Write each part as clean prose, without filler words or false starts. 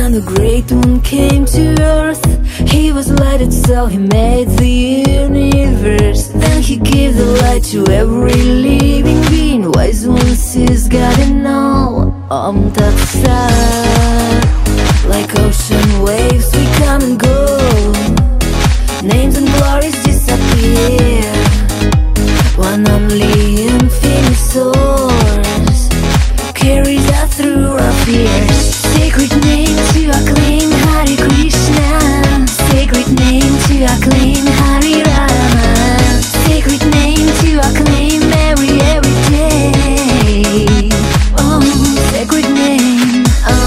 when the great one came to earth, he was lighted, so he made the universe. Then he gave the light to every living being. Wise one sees God in all. That's sad. Like ocean waves we come and go, names and glories disappear, one only infinite source carries us through our fears. Sacred name to acclaim, Hare Krishna. Sacred name to acclaim, Hare Rama. Sacred name to acclaim every day. Oh, sacred name.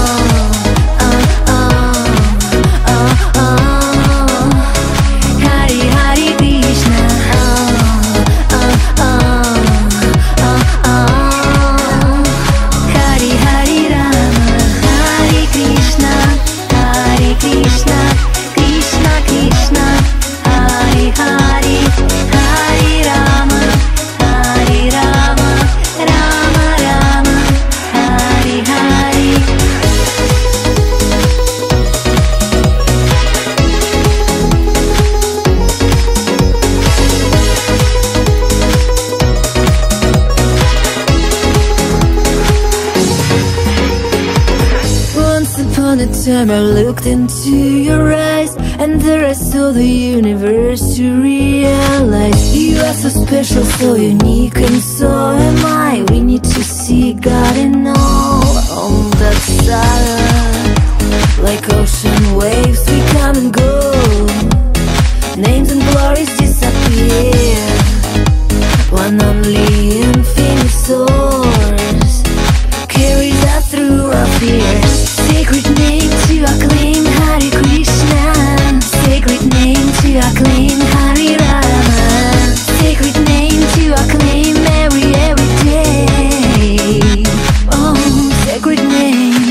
Upon a time I looked into your eyes, and there I saw the universe to realize you are so special, so unique, and so am I. We need to see God in all. On that side, like ocean waves we come and go, names and glories disappear, one only infinite source carries us through our fears. Sacred name to acclaim, Hare Krishna. Sacred name to acclaim, Hare Rama. Sacred name to acclaim every day. Oh, sacred name.